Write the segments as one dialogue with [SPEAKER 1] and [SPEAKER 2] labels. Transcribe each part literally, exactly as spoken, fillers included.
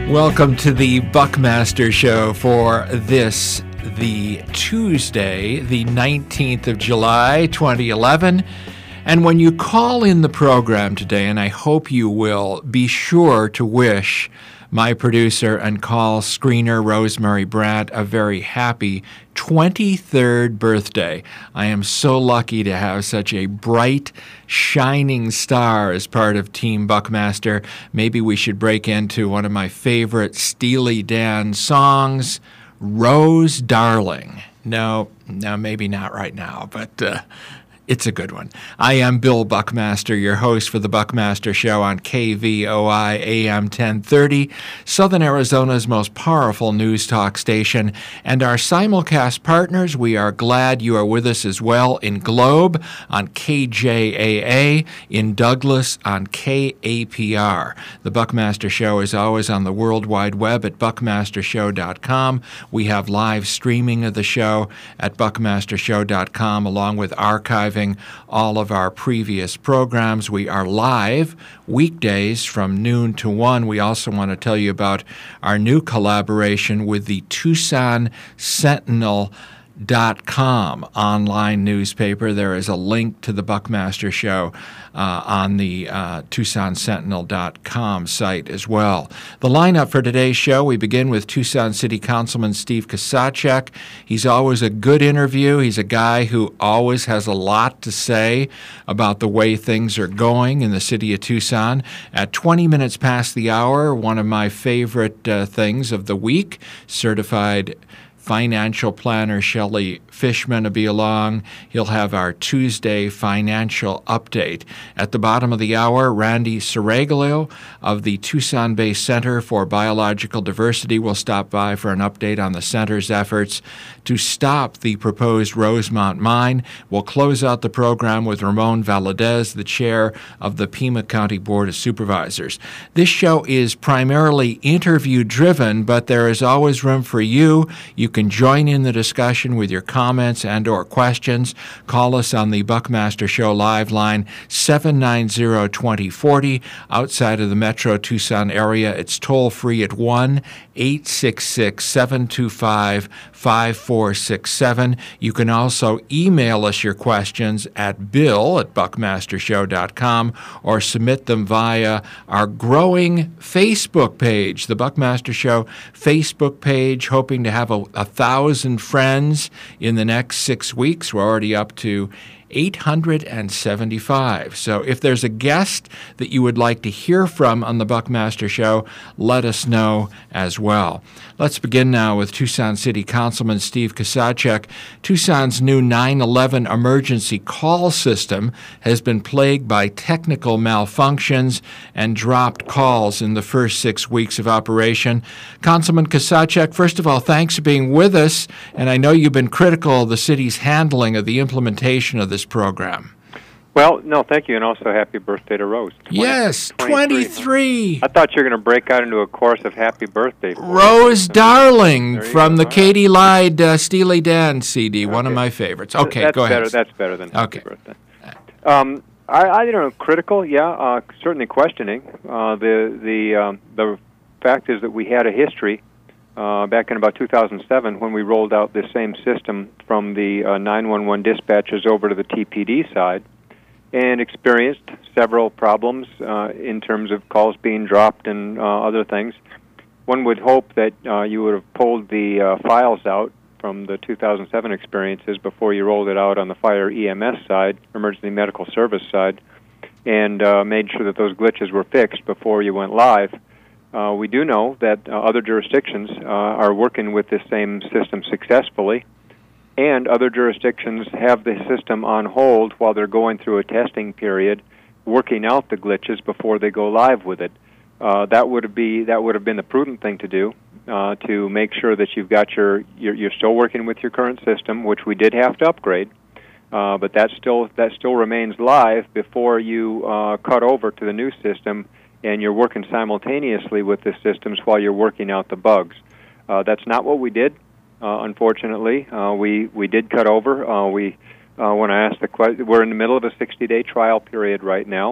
[SPEAKER 1] Welcome to the Buckmaster Show for this, the Tuesday, the nineteenth of July, twenty eleven. And when you call in the program today, and I hope you will, be sure to wish my producer and call screener Rosemary Brandt a very happy twenty-third birthday. I am so lucky to have such a bright, shining star as part of Team Buckmaster. Maybe we should break into one of my favorite Steely Dan songs, Rose Darling. No, no, maybe not right now, but uh, it's a good one. I am Bill Buckmaster, your host for the Buckmaster Show on K V O I A M ten thirty, Southern Arizona's most powerful news talk station. And our simulcast partners, we are glad you are with us as well in Globe on K J A A, in Douglas on K A P R. The Buckmaster Show is always on the World Wide Web at buckmaster show dot com. We have live streaming of the show at buckmaster show dot com, along with archiving all of our previous programs. We are live weekdays from noon to one. We also want to tell you about our new collaboration with the Tucson Sentinel dot com online newspaper. There is a link to the Buckmaster Show uh, on the uh, Tucson Sentinel dot com site as well. The lineup for today's show, we begin with Tucson City Councilman Steve Kusacek. He's always a good interview. He's a guy who always has a lot to say about the way things are going in the city of Tucson. At twenty minutes past the hour, one of my favorite uh, things of the week, certified financial planner Shelley Fishman will be along. He'll have our Tuesday financial update. At the bottom of the hour, Randy Saraglio of the Tucson-based Center for Biological Diversity will stop by for an update on the center's efforts to stop the proposed Rosemont mine. We'll close out the program with Ramon Valadez, the chair of the Pima County Board of Supervisors. This show is primarily interview-driven, but there is always room for you. You can join in the discussion with your comments and or questions. Call us on the Buckmaster Show live line, seven nine zero, two zero four zero. Outside of the Metro Tucson area, it's toll-free at one eight six six, seven two five, five four six seven. You can also email us your questions at bill at buckmaster show dot com or submit them via our growing Facebook page, the Buckmaster Show Facebook page, hoping to have a, a thousand friends in the next six weeks. We're already up to eight hundred seventy-five. So if there's a guest that you would like to hear from on the Buckmaster Show, let us know as well. Let's begin now with Tucson City Councilman Steve Kusacek. Tucson's new nine eleven emergency call system has been plagued by technical malfunctions and dropped calls in the first six weeks of operation. Councilman Kusacek, first of all, thanks for being with us, and I know you've been critical of the city's handling of the implementation of this program.
[SPEAKER 2] Well, no, thank you, and also happy birthday to Rose.
[SPEAKER 1] twenty, yes, twenty-three.
[SPEAKER 2] I thought you were going to break out into a chorus of happy birthday.
[SPEAKER 1] Rose Darling from the Katie Lyde uh, Steely Dan C D, okay. One of my favorites. Okay,
[SPEAKER 2] that's
[SPEAKER 1] go ahead.
[SPEAKER 2] Better, that's better than happy
[SPEAKER 1] okay.
[SPEAKER 2] birthday. Um, I, I don't know, critical, yeah, uh, certainly questioning. Uh, the the um, the fact is that we had a history Uh, back in about two thousand seven, when we rolled out this same system from the uh, nine one one dispatchers over to the T P D side, and experienced several problems uh, in terms of calls being dropped and uh, other things. One would hope that uh, you would have pulled the uh, files out from the two thousand seven experiences before you rolled it out on the fire E M S side, emergency medical service side, and uh, made sure that those glitches were fixed before you went live. Uh, we do know that uh, other jurisdictions uh, are working with this same system successfully, and other jurisdictions have the system on hold while they're going through a testing period, working out the glitches before they go live with it. Uh, that would be that would have been the prudent thing to do, uh, to make sure that you've got your you're, you're still working with your current system, which we did have to upgrade, uh, but that still that still remains live before you uh, cut over to the new system, and you're working simultaneously with the systems while you're working out the bugs. Uh, that's not what we did, uh, unfortunately. Uh, we we did cut over. Uh, we uh, when I asked the question, we're in the middle of a sixty-day trial period right now.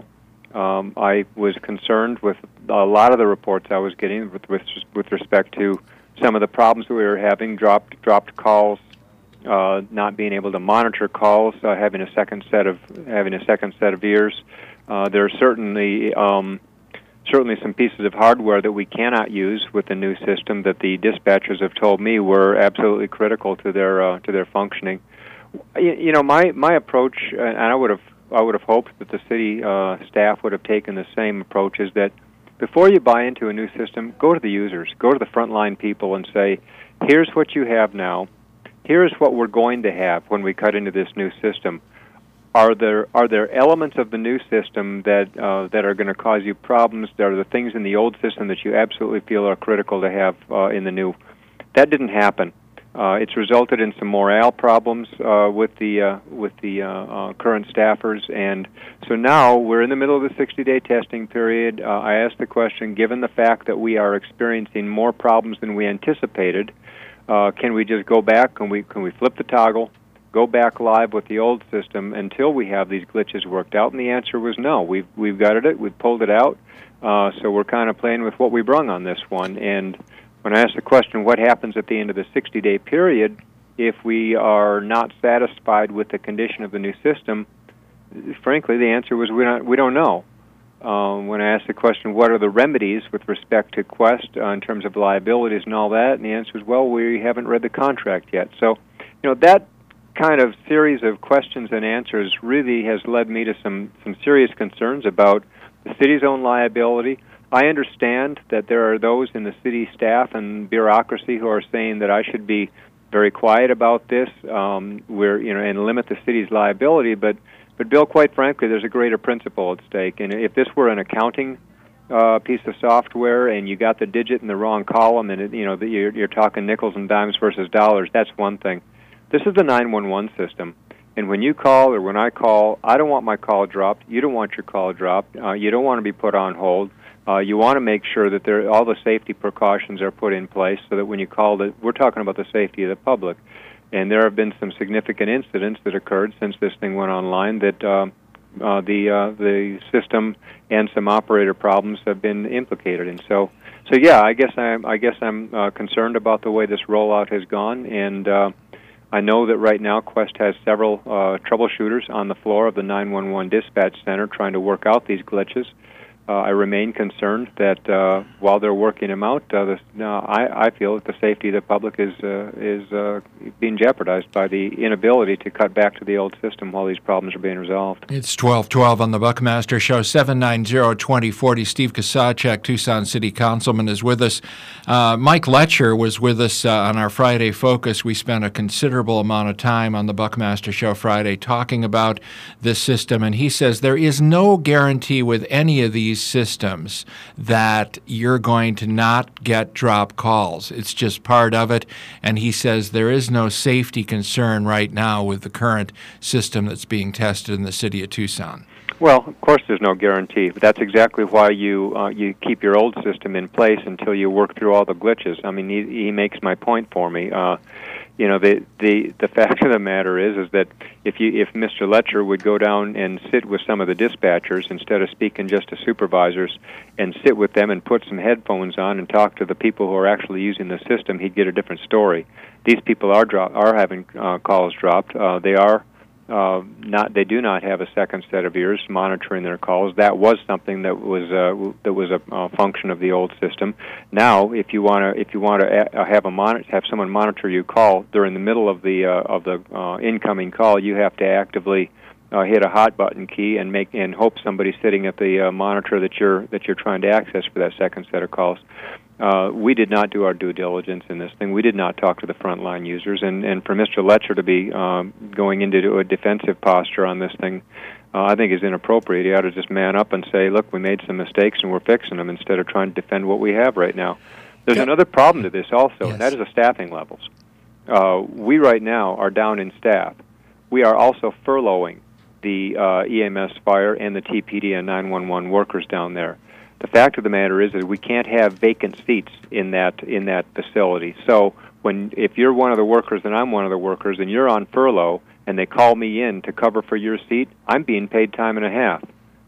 [SPEAKER 2] Um, I was concerned with a lot of the reports I was getting with, with with respect to some of the problems that we were having, dropped dropped calls, uh, not being able to monitor calls, uh, having a second set of having a second set of ears. Uh, there are certainly um, certainly some pieces of hardware that we cannot use with the new system that the dispatchers have told me were absolutely critical to their uh, to their functioning. You, you know, my my approach, and I would have I would have hoped that the city uh, staff would have taken the same approach, is that before you buy into a new system, go to the users, go to the frontline people and say, here's what you have now, here's what we're going to have when we cut into this new system. Are there are there elements of the new system that uh, that are going to cause you problems? There are the things in the old system that you absolutely feel are critical to have uh, in the new. That didn't happen. Uh, it's resulted in some morale problems uh, with the uh, with the uh, uh, current staffers, and so now we're in the middle of the sixty-day testing period. Uh, I asked the question: given the fact that we are experiencing more problems than we anticipated, uh, can we just go back? Can we can we flip the toggle, go back live with the old system until we have these glitches worked out? And the answer was no. We've we've gutted it. We've pulled it out. Uh, so we're kind of playing with what we brung on this one. And when I asked the question, what happens at the end of the sixty-day period if we are not satisfied with the condition of the new system, frankly, the answer was we don't, we don't know. Um, when I asked the question, what are the remedies with respect to Quest uh, in terms of liabilities and all that, and the answer is, well, we haven't read the contract yet. So, you know, that kind of series of questions and answers really has led me to some, some serious concerns about the city's own liability. I understand that there are those in the city staff and bureaucracy who are saying that I should be very quiet about this, um, where you know, and limit the city's liability. But, but Bill, quite frankly, there's a greater principle at stake. And if this were an accounting uh, piece of software, and you got the digit in the wrong column, and it, you know the, you're, you're talking nickels and dimes versus dollars, that's one thing. This is the nine one one system. And when you call or when I call, I don't want my call dropped. You don't want your call dropped. Uh, you don't want to be put on hold. Uh, you want to make sure that there, all the safety precautions are put in place so that when you call, the, we're talking about the safety of the public. And there have been some significant incidents that occurred since this thing went online that uh, uh, the uh, the system and some operator problems have been implicated. And so, so yeah, I guess I'm I guess I'm uh, concerned about the way this rollout has gone. And uh, I know that right now Quest has several uh, troubleshooters on the floor of the nine one one dispatch center trying to work out these glitches. Uh, I remain concerned that uh, while they're working them out, uh, this, uh, I, I feel that the safety of the public is uh, is uh, being jeopardized by the inability to cut back to the old system while these problems are being resolved.
[SPEAKER 1] It's twelve twelve on the Buckmaster Show, seven nine zero, two zero four zero. Steve Kusacek, Tucson City Councilman, is with us. Uh, Mike Letcher was with us uh, on our Friday Focus. We spent a considerable amount of time on the Buckmaster Show Friday talking about this system, and he says there is no guarantee with any of these systems that you're going to not get drop calls. It's just part of it, and he says there is no safety concern right now with the current system that's being tested in the city of Tucson.
[SPEAKER 2] Well, of course there's no guarantee, but that's exactly why you uh, you keep your old system in place until you work through all the glitches. I mean, he, he makes my point for me. Uh, you know, the, the the fact of the matter is is that if you if Mister Letcher would go down and sit with some of the dispatchers instead of speaking just to supervisors, and sit with them and put some headphones on and talk to the people who are actually using the system, he'd get a different story. These people are dro- are having uh, calls dropped. Uh, they are. Uh, not, they do not have a second set of ears monitoring their calls. That was something that was uh, that was a uh, function of the old system. Now, if you want to if you want to have a monitor, have someone monitor your call during the middle of the uh, of the uh, incoming call, you have to actively uh, hit a hot button key and make and hope somebody's sitting at the uh, monitor that you're that you're trying to access for that second set of calls. Uh, we did not do our due diligence in this thing. We did not talk to the frontline users, and, and for Mister Letcher to be um, going into a defensive posture on this thing, uh, I think is inappropriate. He ought to just man up and say, look, we made some mistakes and we're fixing them, instead of trying to defend what we have right now. There's yep. another problem to this also, yes. and that is the staffing levels. Uh, we right now are down in staff. We are also furloughing the uh, E M S, fire, and the T P D and nine one one workers down there. The fact of the matter is that we can't have vacant seats in that in that facility. So when if you're one of the workers and I'm one of the workers and you're on furlough and they call me in to cover for your seat, I'm being paid time and a half.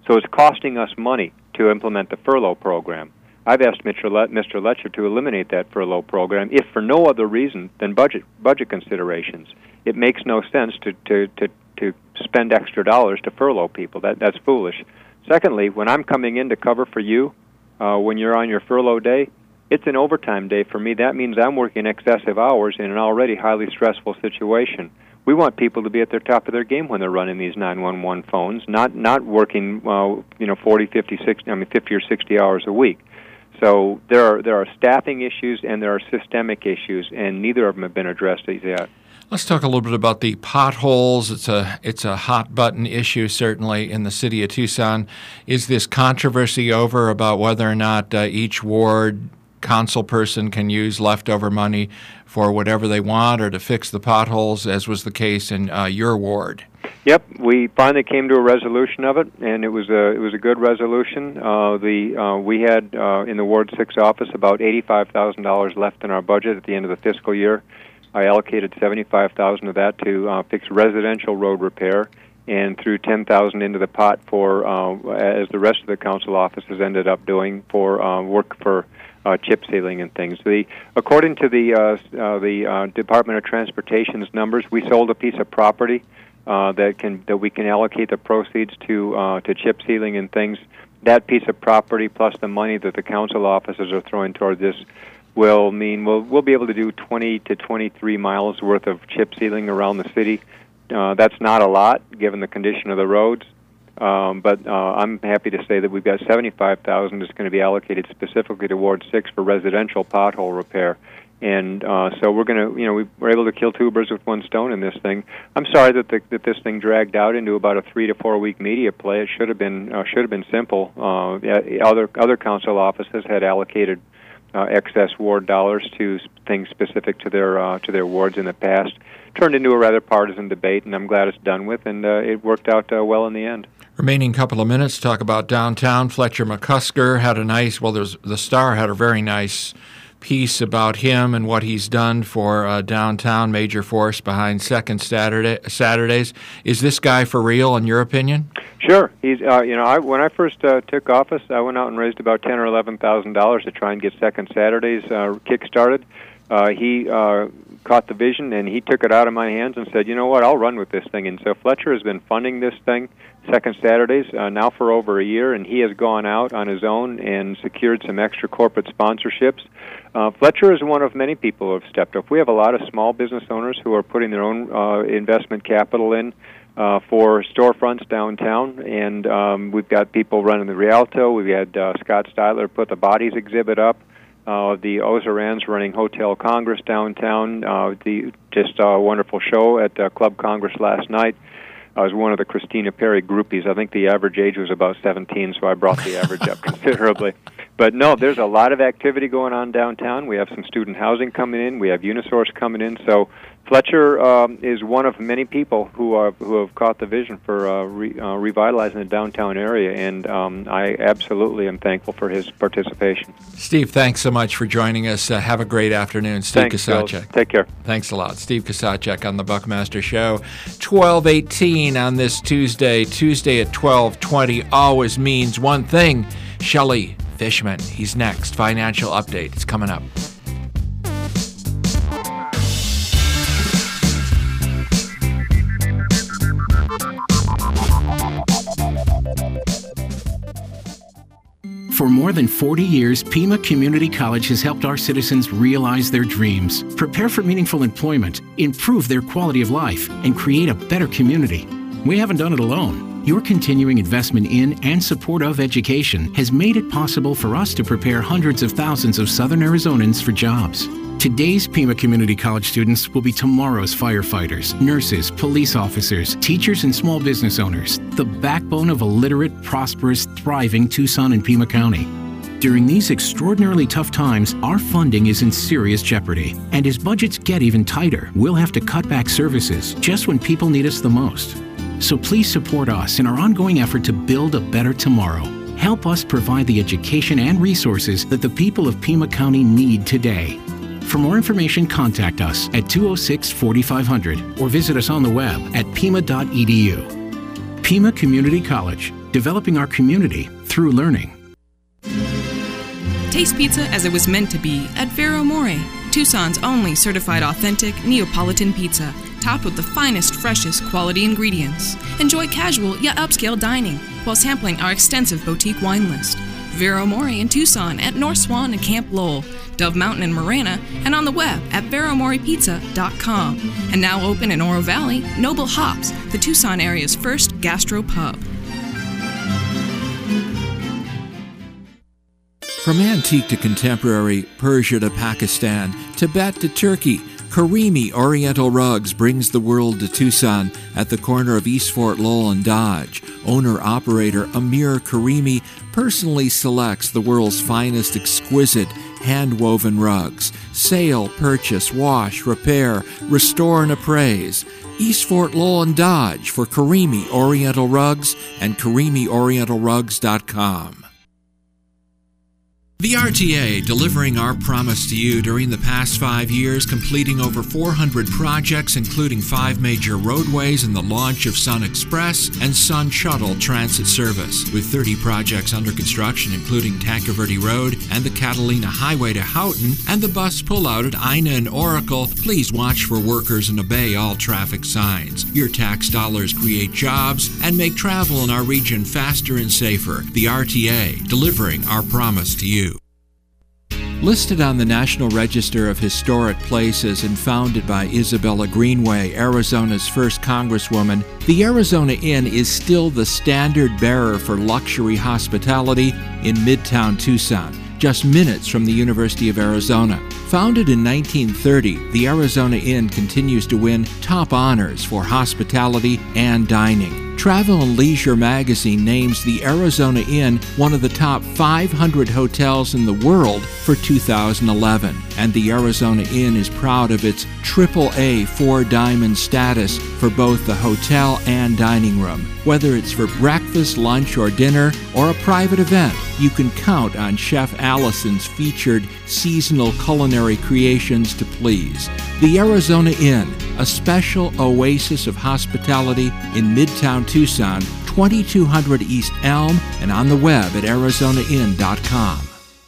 [SPEAKER 2] So it's costing us money to implement the furlough program. I've asked Mister Le- Mister Letcher to eliminate that furlough program, if for no other reason than budget budget considerations. It makes no sense to, to, to, to spend extra dollars to furlough people. That That's foolish. Secondly, when I'm coming in to cover for you, uh, when you're on your furlough day, it's an overtime day for me. That means I'm working excessive hours in an already highly stressful situation. We want people to be at their top of their game when they're running these nine one one phones, not not working, uh, you know, forty, fifty, sixty, I mean, fifty or sixty hours a week. So there are there are staffing issues and there are systemic issues, and neither of them have been addressed yet.
[SPEAKER 1] Let's talk a little bit about the potholes. It's a it's a hot button issue certainly in the city of Tucson. Is this controversy over about whether or not uh, each ward council person can use leftover money for whatever they want or to fix the potholes, as was the case in uh, your ward?
[SPEAKER 2] Yep, we finally came to a resolution of it, and it was a it was a good resolution. Uh, the uh, we had uh, in the Ward Six office about eighty-five thousand dollars left in our budget at the end of the fiscal year. I allocated seventy-five thousand of that to uh, fix residential road repair, and threw ten thousand into the pot for uh, as the rest of the council offices ended up doing for uh, work for uh, chip sealing and things. The according to the uh, uh, the uh, Department of Transportation's numbers, we sold a piece of property Uh, that can that we can allocate the proceeds to uh, to chip sealing and things. That piece of property plus the money that the council offices are throwing toward this will mean we'll we'll be able to do twenty to twenty-three miles worth of chip sealing around the city. Uh, that's not a lot given the condition of the roads, um, but uh, I'm happy to say that we've got seventy-five thousand that's going to be allocated specifically to Ward Six for residential pothole repair. And uh, so we're going to, you know, we were able to kill two birds with one stone in this thing. I'm sorry that the, that this thing dragged out into about a three to four week media play. It should have been uh, should have been simple. Uh, other other council offices had allocated uh, excess ward dollars to things specific to their uh, to their wards in the past. Turned into a rather partisan debate, and I'm glad it's done with. And uh, it worked out uh, well in the end.
[SPEAKER 1] Remaining couple of minutes to talk about downtown. Fletcher McCusker had a nice. Well, there's the Star had a very nice piece about him and what he's done for uh, downtown, major force behind Second Saturday Saturdays. Is this guy for real, in your opinion?
[SPEAKER 2] Sure. He's. Uh, you know, I, when I first uh, took office, I went out and raised about ten or eleven thousand dollars to try and get Second Saturdays uh, kick-started. Uh, he uh, caught the vision and he took it out of my hands and said, "You know what? I'll run with this thing." And so Fletcher has been funding this thing, Second Saturdays, uh, now for over a year, and he has gone out on his own and secured some extra corporate sponsorships. Uh, Fletcher is one of many people who have stepped up. We have a lot of small business owners who are putting their own uh, investment capital in uh, for storefronts downtown, and um, we've got people running the Rialto. We've had uh, Scott Steiler put the Bodies exhibit up. Uh, the Ozarans running Hotel Congress downtown. Uh, the just a wonderful show at uh, Club Congress last night. I was one of the Christina Perry groupies. I think the average age was about seventeen, so I brought the average up considerably. But no, there's a lot of activity going on downtown. We have some student housing coming in. We have Unisource coming in. So Fletcher um, is one of many people who are who have caught the vision for uh, re, uh, revitalizing the downtown area, and um, I absolutely am thankful for his participation.
[SPEAKER 1] Steve, thanks so much for joining us. Uh, have a great afternoon. Steve
[SPEAKER 2] Thanks,
[SPEAKER 1] Kusacek.
[SPEAKER 2] Bill. Take care.
[SPEAKER 1] Thanks a lot. Steve Kusacek on the Buckmaster Show. twelve eighteen on this Tuesday. Tuesday at twelve twenty always means one thing. Shelley Fishman. He's next. Financial Update. It's coming up.
[SPEAKER 3] For more than forty years, Pima Community College has helped our citizens realize their dreams, prepare for meaningful employment, improve their quality of life, and create a better community. We haven't done it alone. Your continuing investment in and support of education has made it possible for us to prepare hundreds of thousands of Southern Arizonans for jobs. Today's Pima Community College students will be tomorrow's firefighters, nurses, police officers, teachers, and small business owners, the backbone of a literate, prosperous, thriving Tucson and Pima County. During these extraordinarily tough times, our funding is in serious jeopardy. And as budgets get even tighter, we'll have to cut back services just when people need us the most. So please support us in our ongoing effort to build a better tomorrow. Help us provide the education and resources that the people of Pima County need today. For more information, contact us at two oh six, forty-five hundred or visit us on the web at pima dot e d u. Pima Community College, developing our community through learning.
[SPEAKER 4] Taste pizza as it was meant to be at Vero More, Tucson's only certified authentic Neapolitan pizza, topped with the finest, freshest quality ingredients. Enjoy casual yet upscale dining while sampling our extensive boutique wine list. Vero More in Tucson at North Swan and Camp Lowell, Dove Mountain in Marana, and on the web at vero more pizza dot com. And now open in Oro Valley, Noble Hops, the Tucson area's first gastro pub.
[SPEAKER 1] From antique to contemporary, Persia to Pakistan, Tibet to Turkey, Karimi Oriental Rugs brings the world to Tucson at the corner of East Fort Lowell and Dodge. Owner-operator Amir Karimi personally selects the world's finest exquisite hand-woven rugs. Sale, purchase, wash, repair, restore, and appraise. East Fort Lowell and Dodge for Karimi Oriental Rugs and karimi oriental rugs dot com. The R T A delivering our promise to you during the past five years, completing over four hundred projects, including five major roadways and the launch of Sun Express and Sun Shuttle Transit Service. With thirty projects under construction, including Tanque Verde Road and the Catalina Highway to Houghton and the bus pullout at Ina and Oracle, please watch for workers and obey all traffic signs. Your tax dollars create jobs and make travel in our region faster and safer. The R T A delivering our promise to you. Listed on the National Register of Historic Places and founded by Isabella Greenway, Arizona's first Congresswoman, the Arizona Inn is still the standard bearer for luxury hospitality in Midtown Tucson, just minutes from the University of Arizona. Founded in nineteen thirty, the Arizona Inn continues to win top honors for hospitality and dining. Travel and Leisure magazine names the Arizona Inn one of the top five hundred hotels in the world for two thousand eleven. And the Arizona Inn is proud of its triple A four diamond status for both the hotel and dining room. Whether it's for breakfast, lunch, or dinner, or a private event, you can count on Chef Allison's featured seasonal culinary creations to please. The Arizona Inn, a special oasis of hospitality in Midtown Tucson, twenty-two hundred East Elm, and on the web at arizona inn dot com.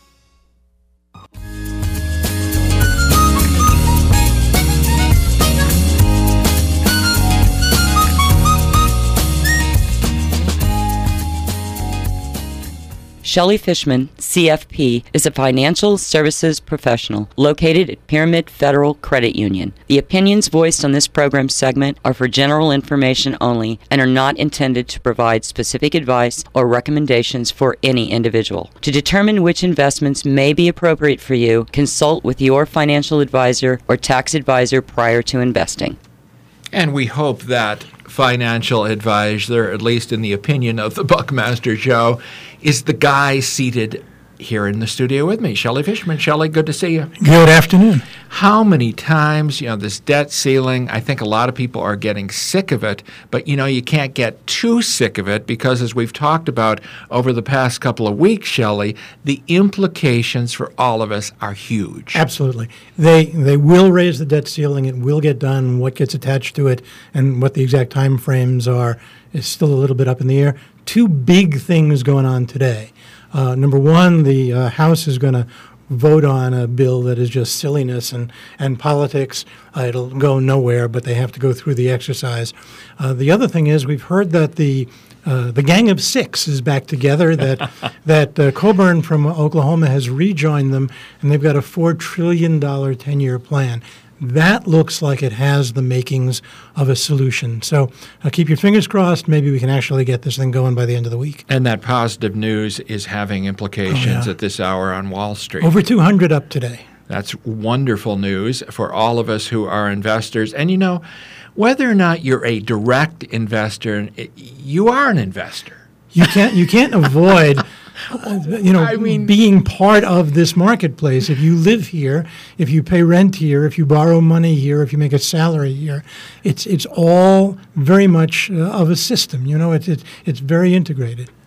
[SPEAKER 5] Shelley Fishman, C F P, is a financial services professional located at Pyramid Federal Credit Union. The opinions voiced on this program segment are for general information only and are not intended to provide specific advice or recommendations for any individual. To determine which investments may be appropriate for you, consult with your financial advisor or tax advisor prior to investing.
[SPEAKER 1] And we hope that financial advisor, at least in the opinion of the Buckmaster Show, is the guy seated here in the studio with me, Shelley Fishman. Shelley, good to see you.
[SPEAKER 6] Good afternoon.
[SPEAKER 1] How many times, you know, this debt ceiling, I think a lot of people are getting sick of it, but, you know, you can't get too sick of it because, as we've talked about over the past couple of weeks, Shelley, the implications for all of us are huge.
[SPEAKER 6] Absolutely. They they will raise the debt ceiling. It will get done. What gets attached to it and what the exact time frames are is still a little bit up in the air. Two big things going on today. Uh, number one, the uh, House is going to vote on a bill that is just silliness and, and politics. Uh, it'll go nowhere, but they have to go through the exercise. Uh, the other thing is we've heard that the uh, the Gang of Six is back together, that that uh, Coburn from Oklahoma has rejoined them, and they've got a four trillion dollars ten-year plan. That looks like it has the makings of a solution. So uh, keep your fingers crossed. Maybe we can actually get this thing going by the end of the week.
[SPEAKER 1] And that positive news is having implications
[SPEAKER 6] oh, yeah.
[SPEAKER 1] at this hour on Wall Street.
[SPEAKER 6] Over two hundred up today.
[SPEAKER 1] That's wonderful news for all of us who are investors. And, you know, whether or not you're a direct investor, you are an investor.
[SPEAKER 6] You can't, you can't avoid... Uh, you know, I mean, being part of this marketplace. If you live here, if you pay rent here, if you borrow money here, if you make a salary here, it's it's all very much uh, of a system. You know, it's it's it's very integrated.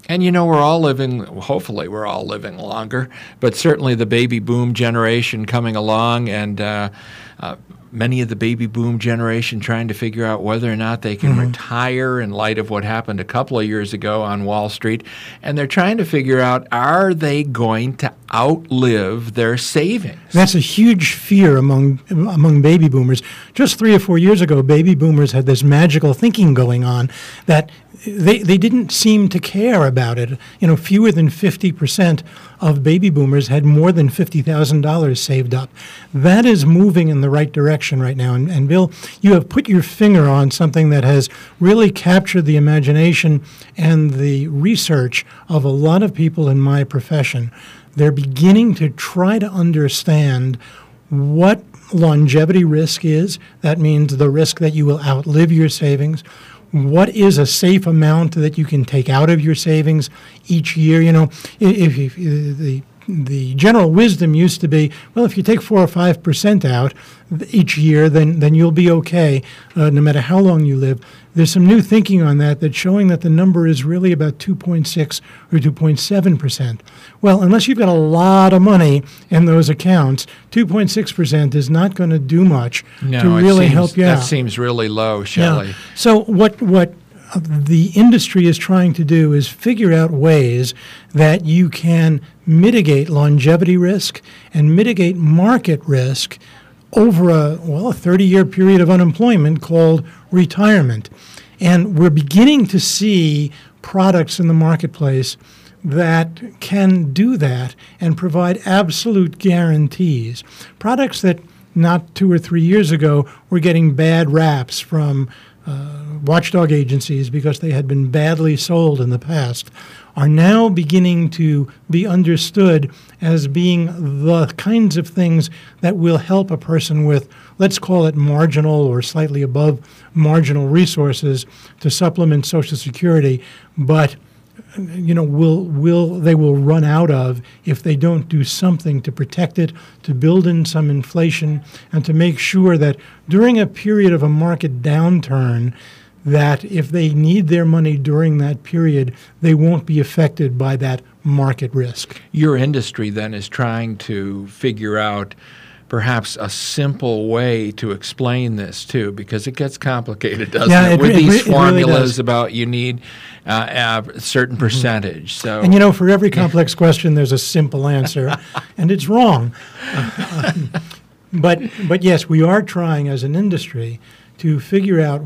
[SPEAKER 1] And you know, we're all living, hopefully we're all living longer, but certainly the baby boom generation coming along, and uh, uh, many of the baby boom generation trying to figure out whether or not they can mm-hmm. retire in light of what happened a couple of years ago on Wall Street. And they're trying to figure out, are they going to outlive their savings?
[SPEAKER 6] That's a huge fear among among baby boomers. Just three or four years ago, baby boomers had this magical thinking going on that they, they didn't seem to care about it. You know, fewer than fifty percent of baby boomers had more than fifty thousand dollars saved up. That is moving in the right direction right now. And, and Bill, you have put your finger on something that has really captured the imagination and the research of a lot of people in my profession. They're beginning to try to understand what longevity risk is. That means the risk that you will outlive your savings. What is a safe amount that you can take out of your savings each year? You know, if, if, if the the general wisdom used to be, well, if you take four or five percent out each year, then then you'll be okay, uh, no matter how long you live. There's some new thinking on that that's showing that the number is really about two point six or two point seven percent. Well, unless you've got a lot of money in those accounts, two point six percent is not going to do much
[SPEAKER 1] no,
[SPEAKER 6] to really
[SPEAKER 1] seems,
[SPEAKER 6] help you
[SPEAKER 1] that
[SPEAKER 6] out.
[SPEAKER 1] That seems really low, Shelley.
[SPEAKER 6] Yeah. So what what the industry is trying to do is figure out ways that you can mitigate longevity risk and mitigate market risk over a, well, a thirty-year period of unemployment called retirement. And we're beginning to see products in the marketplace that can do that and provide absolute guarantees. Products that not two or three years ago were getting bad raps from uh, watchdog agencies because they had been badly sold in the past are now beginning to be understood as being the kinds of things that will help a person with, let's call it marginal or slightly above marginal resources to supplement Social Security, but you know, will will they will run out of if they don't do something to protect it, to build in some inflation, and to make sure that during a period of a market downturn, that if they need their money during that period, they won't be affected by that market risk.
[SPEAKER 1] Your industry then is trying to figure out perhaps a simple way to explain this too, because it gets complicated, doesn't
[SPEAKER 6] yeah,
[SPEAKER 1] it?
[SPEAKER 6] it?
[SPEAKER 1] With
[SPEAKER 6] It,
[SPEAKER 1] these
[SPEAKER 6] it
[SPEAKER 1] formulas
[SPEAKER 6] really
[SPEAKER 1] about you need uh, a certain percentage. Mm-hmm. So,
[SPEAKER 6] and you know, for every complex question, there's a simple answer, and it's wrong. Uh, um, but but yes, we are trying as an industry to figure out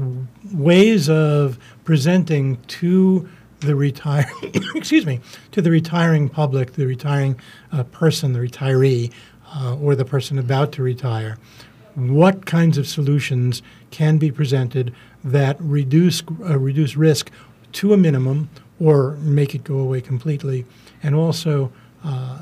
[SPEAKER 6] ways of presenting to the retire excuse me to the retiring public, the retiring uh, person, the retiree, uh, or the person about to retire, what kinds of solutions can be presented that reduce uh, reduce risk to a minimum or make it go away completely, and also uh,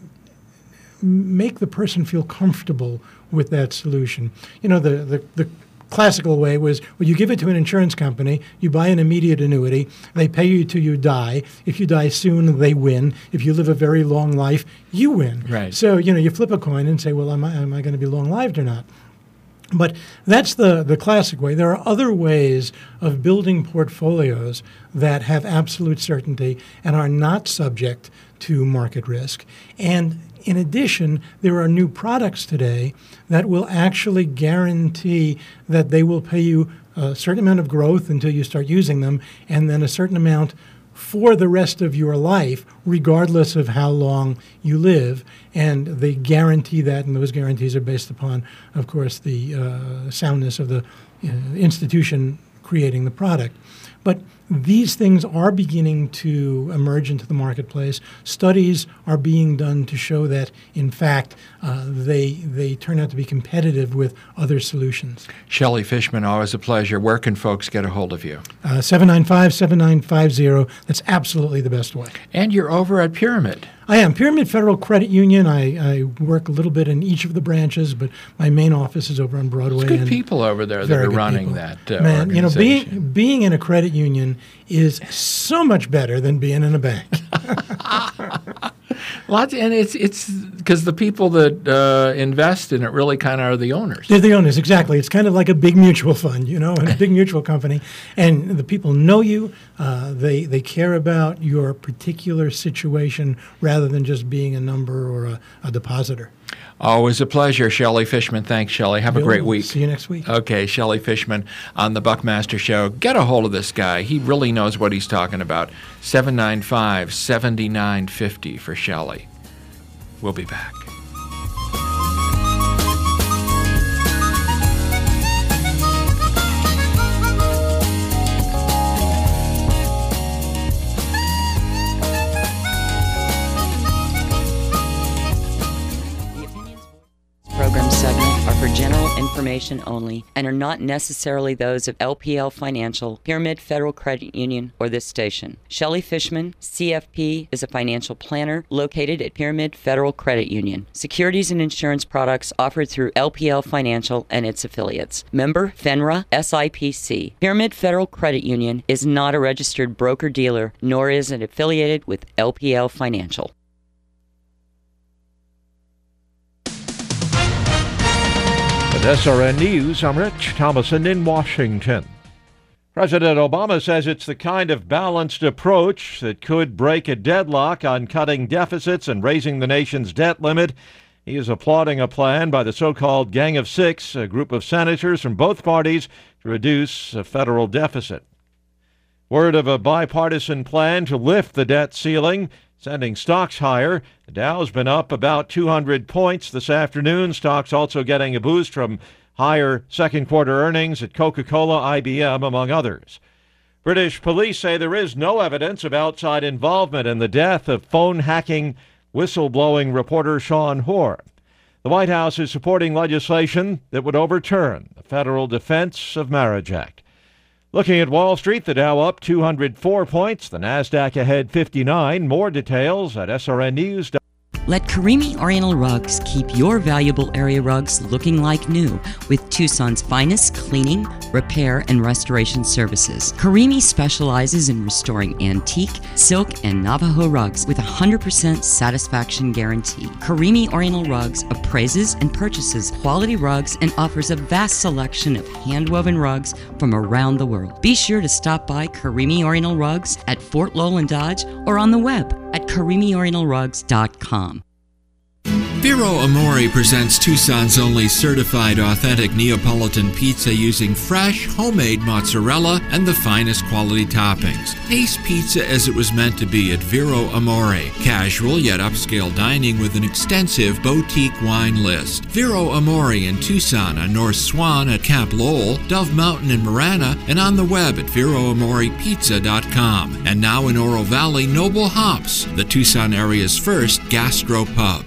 [SPEAKER 6] make the person feel comfortable with that solution. You know, the the, the classical way was, well, you give it to an insurance company, you buy an immediate annuity, they pay you till you die. If you die soon, they win. If you live a very long life, you win.
[SPEAKER 1] Right.
[SPEAKER 6] So, you know, you flip a coin and say, well, am I, am I going to be long-lived or not? But that's the, the classic way. There are other ways of building portfolios that have absolute certainty and are not subject to market risk. And in addition, there are new products today that will actually guarantee that they will pay you a certain amount of growth until you start using them, and then a certain amount for the rest of your life, regardless of how long you live. And they guarantee that, and those guarantees are based upon, of course, the uh, soundness of the uh, institution creating the product. But these things are beginning to emerge into the marketplace. Studies are being done to show that, in fact, uh, they they turn out to be competitive with other solutions.
[SPEAKER 1] Shelley Fishman, always a pleasure. Where can folks get a hold of you?
[SPEAKER 6] Uh, seven nine five, seven nine five zero. That's absolutely the best way.
[SPEAKER 1] And you're over at Pyramid.
[SPEAKER 6] I am. Pyramid Federal Credit Union. I, I work a little bit in each of the branches, but my main office is over on Broadway.
[SPEAKER 1] There's good
[SPEAKER 6] and
[SPEAKER 1] people over there that are running people. that uh,
[SPEAKER 6] Man, you know,
[SPEAKER 1] organization.
[SPEAKER 6] being, being in a credit union is so much better than being in a bank.
[SPEAKER 1] Lots, and it's it's because the people that uh, invest in it really kind of are the owners.
[SPEAKER 6] They're the owners, exactly. It's kind of like a big mutual fund, you know, and a big mutual company. And the people know you. Uh, they they care about your particular situation rather than just being a number or a, a depositor.
[SPEAKER 1] Always a pleasure, Shelley Fishman. Thanks, Shelley. Have
[SPEAKER 6] Bill,
[SPEAKER 1] a great week.
[SPEAKER 6] See you next week.
[SPEAKER 1] Okay, Shelley Fishman on the Buckmaster Show. Get a hold of this guy. He really knows what he's talking about. seven nine five, seven nine five zero for Shelley. We'll be back.
[SPEAKER 5] Program segment are for general information only and are not necessarily those of L P L Financial, Pyramid Federal Credit Union, or this station. Shelley Fishman, C F P, is a financial planner located at Pyramid Federal Credit Union. Securities and insurance products offered through L P L Financial and its affiliates. Member FINRA S I P C. Pyramid Federal Credit Union is not a registered broker-dealer, nor is it affiliated with L P L Financial.
[SPEAKER 7] At S R N News, I'm Rich Thomason in Washington. President Obama says it's the kind of balanced approach that could break a deadlock on cutting deficits and raising the nation's debt limit. He is applauding a plan by the so-called Gang of Six, a group of senators from both parties, to reduce a federal deficit. Word of a bipartisan plan to lift the debt ceiling, sending stocks higher. The Dow's been up about two hundred points this afternoon. Stocks also getting a boost from higher second quarter earnings at Coca-Cola, I B M, among others. British police say there is no evidence of outside involvement in the death of phone hacking whistleblowing reporter Sean Hoare. The White House is supporting legislation that would overturn the Federal Defense of Marriage Act. Looking at Wall Street, the Dow up two hundred four points, the Nasdaq ahead fifty-nine. More details at S R N News.
[SPEAKER 5] Let Karimi Oriental Rugs keep your valuable area rugs looking like new with Tucson's finest cleaning, repair, and restoration services. Karimi specializes in restoring antique, silk, and Navajo rugs with a one hundred percent satisfaction guarantee. Karimi Oriental Rugs appraises and purchases quality rugs and offers a vast selection of hand-woven rugs from around the world. Be sure to stop by Karimi Oriental Rugs at Fort Lowell and Dodge or on the web at karimi oriental rugs dot com.
[SPEAKER 1] Vero Amore presents Tucson's only certified authentic Neapolitan pizza using fresh, homemade mozzarella and the finest quality toppings. Taste pizza as it was meant to be at Vero Amore. Casual yet upscale dining with an extensive boutique wine list. Vero Amore in Tucson on North Swan at Camp Lowell, Dove Mountain in Marana, and on the web at vero amore pizza dot com. And now in Oro Valley, Noble Hops, the Tucson area's first gastro pub.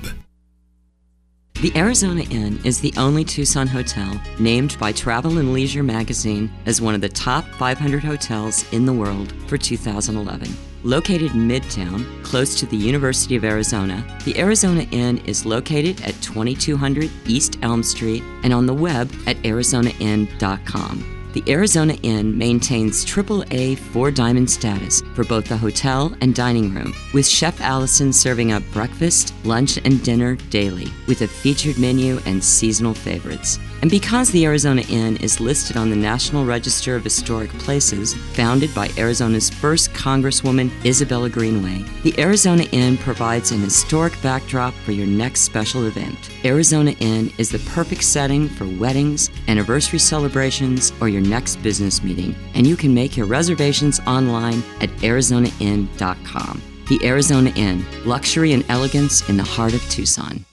[SPEAKER 5] The Arizona Inn is the only Tucson hotel named by Travel and Leisure magazine as one of the top five hundred hotels in the world for two thousand eleven. Located in Midtown, close to the University of Arizona, the Arizona Inn is located at twenty-two hundred East Elm Street and on the web at arizona inn dot com. The Arizona Inn maintains triple A four diamond status for both the hotel and dining room, with Chef Allison serving up breakfast, lunch, and dinner daily, with a featured menu and seasonal favorites. And because the Arizona Inn is listed on the National Register of Historic Places, founded by Arizona's first Congresswoman Isabella Greenway, the Arizona Inn provides an historic backdrop for your next special event. Arizona Inn is the perfect setting for weddings, anniversary celebrations, or your next business meeting, and you can make your reservations online at arizona inn dot com. The Arizona Inn, luxury and elegance in the heart of Tucson.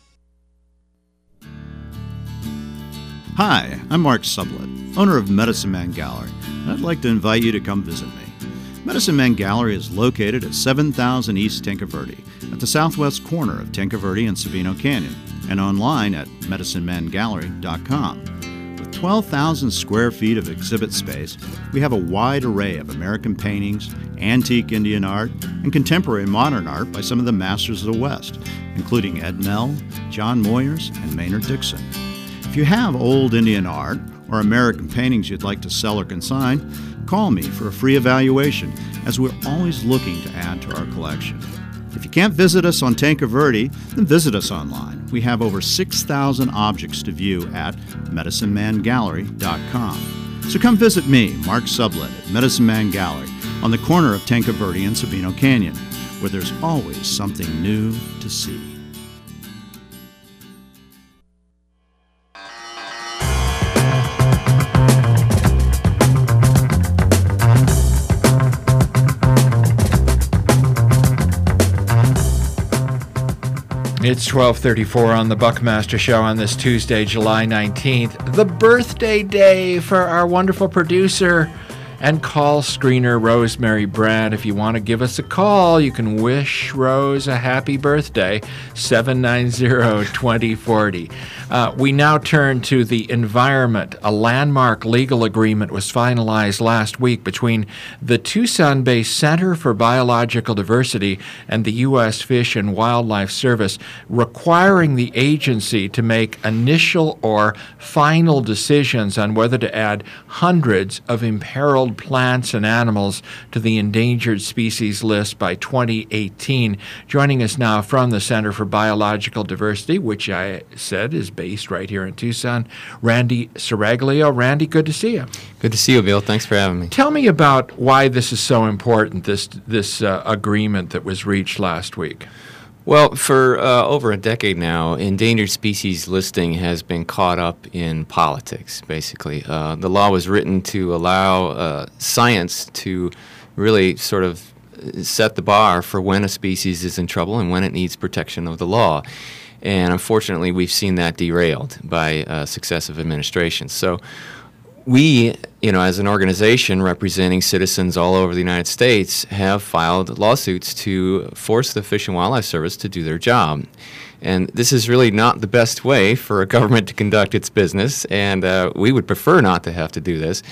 [SPEAKER 8] Hi, I'm Mark Sublett, owner of Medicine Man Gallery, and I'd like to invite you to come visit me. Medicine Man Gallery is located at seven thousand East Tinca Verde, at the southwest corner of Tinca Verde and Sabino Canyon, and online at medicine man gallery dot com. With twelve thousand square feet of exhibit space, we have a wide array of American paintings, antique Indian art, and contemporary modern art by some of the masters of the West, including Ed Nell, John Moyers, and Maynard Dixon. If you have old Indian art or American paintings you'd like to sell or consign, call me for a free evaluation, as we're always looking to add to our collection. If you can't visit us on Tanque Verde, then visit us online. We have over six thousand objects to view at medicine man gallery dot com. So come visit me, Mark Sublett, at Medicine Man Gallery on the corner of Tanque Verde and Sabino Canyon, where there's always something new to see.
[SPEAKER 1] It's twelve thirty-four on the Buckmaster Show on this Tuesday, July nineteenth, the birthday day for our wonderful producer and call screener, Rosemary Brad. If you want to give us a call, you can wish Rose a happy birthday, seven nine zero, two zero four zero. Uh, we now turn to the environment. A landmark legal agreement was finalized last week between the Tucson-based Center for Biological Diversity and the U S Fish and Wildlife Service, requiring the agency to make initial or final decisions on whether to add hundreds of imperiled plants and animals to the endangered species list by twenty eighteen. Joining us now from the Center for Biological Diversity, which I said is based right here in Tucson, Randy Siraglio. Randy, good to see you.
[SPEAKER 9] Good to see you, Bill. Thanks for having me.
[SPEAKER 1] Tell me about why this is so important, this this uh, agreement that was reached last week.
[SPEAKER 9] Well, for uh, over a decade now, endangered species listing has been caught up in politics, basically. Uh, the law was written to allow uh, science to really sort of set the bar for when a species is in trouble and when it needs protection of the law. And unfortunately, we've seen that derailed by uh, successive administrations. So we, you know, as an organization representing citizens all over the United States, have filed lawsuits to force the Fish and Wildlife Service to do their job. And this is really not the best way for a government to conduct its business, and uh, we would prefer not to have to do this.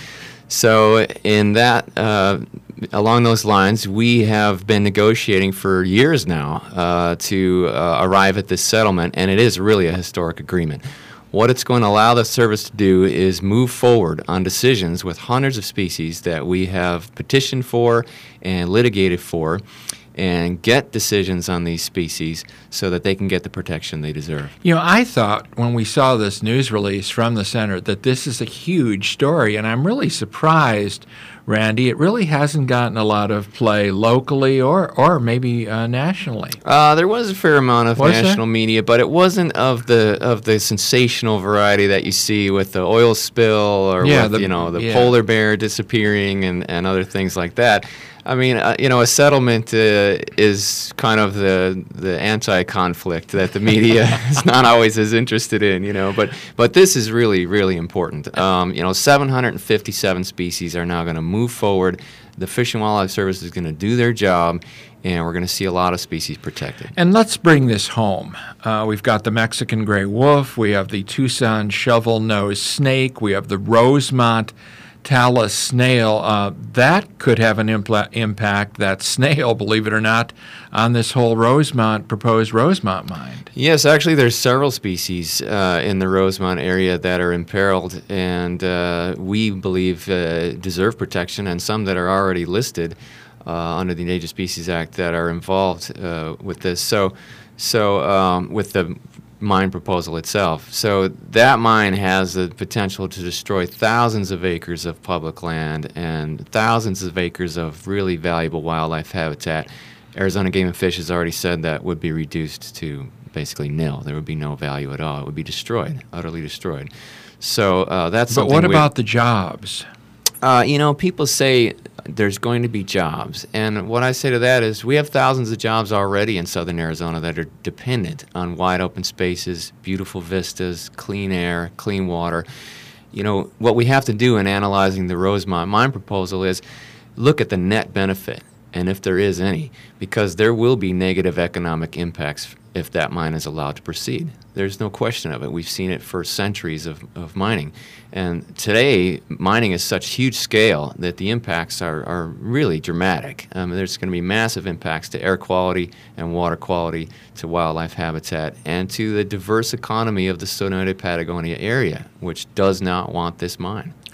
[SPEAKER 9] So in that, uh, along those lines, we have been negotiating for years now uh, to uh, arrive at this settlement, and it is really a historic agreement. What it's going to allow the service to do is move forward on decisions with hundreds of species that we have petitioned for and litigated for, and get decisions on these species so that they can get the protection they deserve.
[SPEAKER 1] You know, I thought when we saw this news release from the center that this is a huge story, and I'm really surprised, Randy, it really hasn't gotten a lot of play locally or, or maybe uh, nationally.
[SPEAKER 9] Uh, there was a fair amount of
[SPEAKER 1] was
[SPEAKER 9] national
[SPEAKER 1] there?
[SPEAKER 9] media, but it wasn't of the of the sensational variety that you see with the oil spill or
[SPEAKER 1] yeah,
[SPEAKER 9] with
[SPEAKER 1] the,
[SPEAKER 9] you know the
[SPEAKER 1] yeah.
[SPEAKER 9] polar bear disappearing and, and other things like that. I mean, uh, you know, a settlement uh, is kind of the the anti-conflict that the media is not always as interested in, you know. But but this is really, really important. Um, you know, seven hundred fifty-seven species are now going to move forward. The Fish and Wildlife Service is going to do their job, and we're going to see a lot of species protected.
[SPEAKER 1] And let's bring this home. Uh, we've got the Mexican gray wolf. We have the Tucson shovel-nosed snake. We have the Rosemont Talus snail. Uh, that could have an impl- impact, that snail, believe it or not, on this whole Rosemont, proposed Rosemont mine.
[SPEAKER 9] Yes, actually there's several species uh, in the Rosemont area that are imperiled and uh, we believe uh, deserve protection, and some that are already listed uh, under the Endangered Species Act that are involved uh, with this. So, so um, with the mine proposal itself. So that mine has the potential to destroy thousands of acres of public land and thousands of acres of really valuable wildlife habitat. Arizona Game and Fish has already said that would be reduced to basically nil. There would be no value at all. It would be destroyed, utterly destroyed. So uh, that's
[SPEAKER 1] But
[SPEAKER 9] something
[SPEAKER 1] what
[SPEAKER 9] we-
[SPEAKER 1] about the jobs?
[SPEAKER 9] Uh, you know, people say there's going to be jobs. And what I say to that is we have thousands of jobs already in southern Arizona that are dependent on wide open spaces, beautiful vistas, clean air, clean water. You know, what we have to do in analyzing the Rosemont mine proposal is look at the net benefit, and if there is any, because there will be negative economic impacts if that mine is allowed to proceed. There's no question of it. We've seen it for centuries of, of mining. And today, mining is such huge scale that the impacts are, are really dramatic. Um, there's going to be massive impacts to air quality and water quality, to wildlife habitat, and to the diverse economy of the Sonora Patagonia area, which does not want this mine.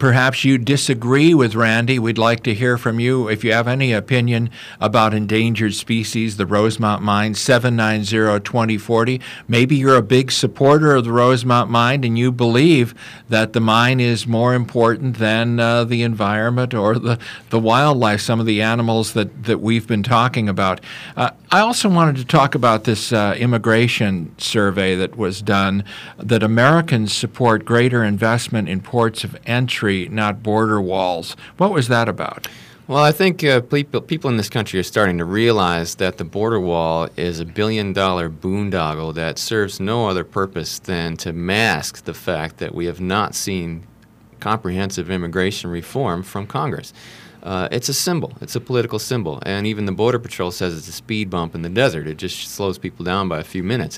[SPEAKER 1] perhaps you disagree with Randy. We'd like to hear from you. If you have any opinion about endangered species, the Rosemont Mine, seven nine zero, two zero four zero. Maybe you're a big supporter of the Rosemont Mine and you believe that the mine is more important than uh, the environment or the, the wildlife, some of the animals that, that we've been talking about. Uh, I also wanted to talk about this uh, immigration survey that was done, that Americans support greater investment in ports of entry, not border walls. What was that about?
[SPEAKER 9] Well, I think uh, people, people in this country are starting to realize that the border wall is a billion-dollar boondoggle that serves no other purpose than to mask the fact that we have not seen comprehensive immigration reform from Congress. Uh, it's a symbol. It's a political symbol. And even the Border Patrol says it's a speed bump in the desert. It just slows people down by a few minutes.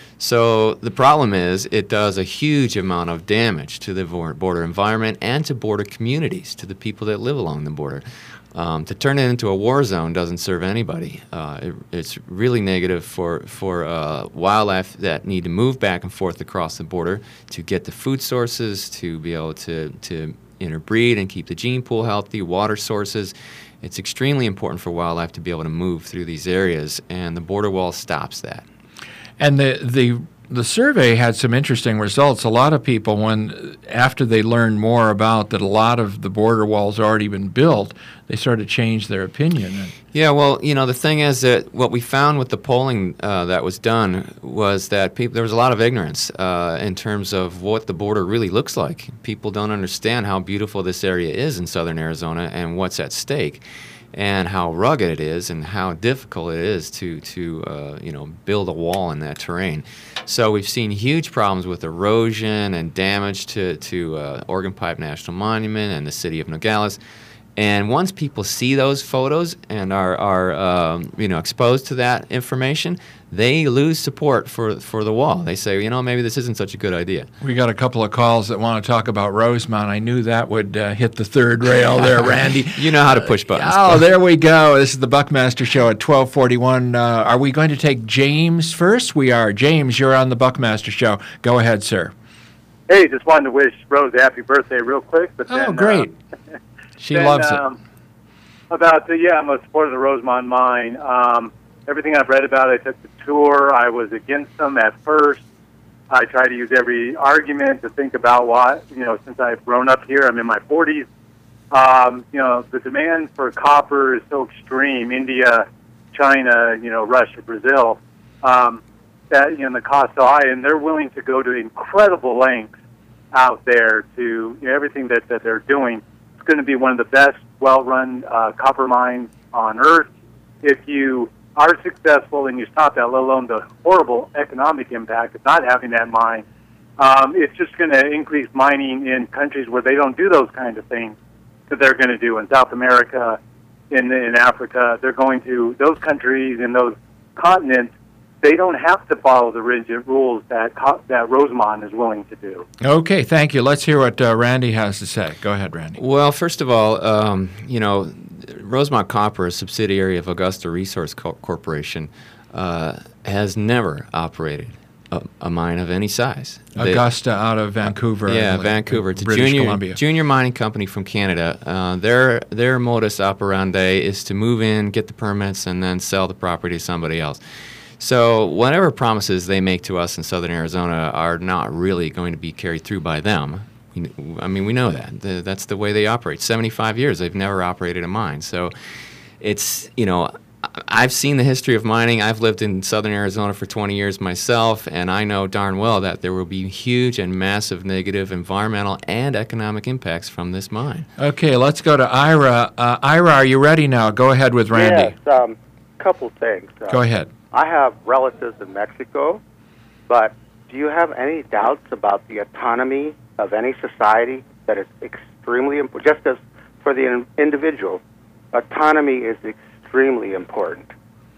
[SPEAKER 9] So the problem is it does a huge amount of damage to the border environment and to border communities, to the people that live along the border. Um, to turn it into a war zone doesn't serve anybody. Uh, it, it's really negative for, for uh, wildlife that need to move back and forth across the border to get the food sources, to be able to, to interbreed and keep the gene pool healthy, water sources. It's extremely important for wildlife to be able to move through these areas, and the border wall stops that.
[SPEAKER 1] And the, the the survey had some interesting results. A lot of people, when after they learned more about that a lot of the border walls already been built, they started to change their opinion.
[SPEAKER 9] Yeah, well, you know, the thing is that what we found with the polling uh, that was done was that people, there was a lot of ignorance uh, in terms of what the border really looks like. People don't understand how beautiful this area is in southern Arizona and what's at stake, and how rugged it is, and how difficult it is to, to uh, you know, build a wall in that terrain. So we've seen huge problems with erosion and damage to, to uh, Organ Pipe National Monument and the city of Nogales. And once people see those photos and are, are um, you know, exposed to that information, they lose support for, for the wall. They say, you know, maybe this isn't such a good idea.
[SPEAKER 1] We got a couple of calls that want to talk about Rosemont. I knew that would uh, hit the third rail there, Randy.
[SPEAKER 9] You know how to push buttons.
[SPEAKER 1] Uh, oh, there we go. This is the Buckmaster Show at twelve forty-one. Uh, are we going to take James first? We are. James, you're on the Buckmaster Show. Go ahead, sir.
[SPEAKER 10] Hey, just wanted to wish Rose a happy birthday real quick. But
[SPEAKER 1] oh,
[SPEAKER 10] then,
[SPEAKER 1] great.
[SPEAKER 10] Um,
[SPEAKER 1] she
[SPEAKER 10] then,
[SPEAKER 1] loves
[SPEAKER 10] um,
[SPEAKER 1] it.
[SPEAKER 10] About the, yeah, I'm a supporter of the Rosemont Mine. Um, everything I've read about it, I took the tour. I was against them at first. I try to use every argument to think about why, you know, since I've grown up here, I'm in my forties. Um, you know, the demand for copper is so extreme. India, China, you know, Russia, Brazil, um, that, you know, the cost so high, and they're willing to go to incredible lengths out there to, you know, everything that, that they're doing. It's going to be one of the best well-run uh, copper mines on Earth. If you are successful and you stop that, let alone the horrible economic impact of not having that mine, um, it's just going to increase mining in countries where they don't do those kind of things that they're going to do in South America, in in Africa. They're going to those countries in those continents. They don't have to follow the rigid rules that that Rosemont is willing to do.
[SPEAKER 1] Okay, thank you. Let's hear what uh, Randy has to say. Go ahead, Randy.
[SPEAKER 9] Well, first of all, um, you know, Rosemont Copper, a subsidiary of Augusta Resource Co- Corporation, uh, has never operated a, a mine of any size.
[SPEAKER 1] Augusta they, out of Vancouver.
[SPEAKER 9] Yeah, Vancouver. It's a
[SPEAKER 1] British
[SPEAKER 9] junior,
[SPEAKER 1] Columbia.
[SPEAKER 9] junior mining company from Canada. Uh, their their modus operandi is to move in, get the permits, and then sell the property to somebody else. So whatever promises they make to us in southern Arizona are not really going to be carried through by them. I mean, we know that. The, that's the way they operate. seventy-five years, they've never operated a mine. So it's, you know, I've seen the history of mining. I've lived in southern Arizona for twenty years myself, and I know darn well that there will be huge and massive negative environmental and economic impacts from this mine.
[SPEAKER 1] Okay, let's go to Ira. Uh, Ira, are you ready now? Go ahead with Randy.
[SPEAKER 11] Yes, um, couple things. Uh,
[SPEAKER 1] go ahead.
[SPEAKER 11] I have relatives in Mexico, but do you have any doubts about the autonomy of any society that is extremely important? Just as for the in- individual, autonomy is extremely important.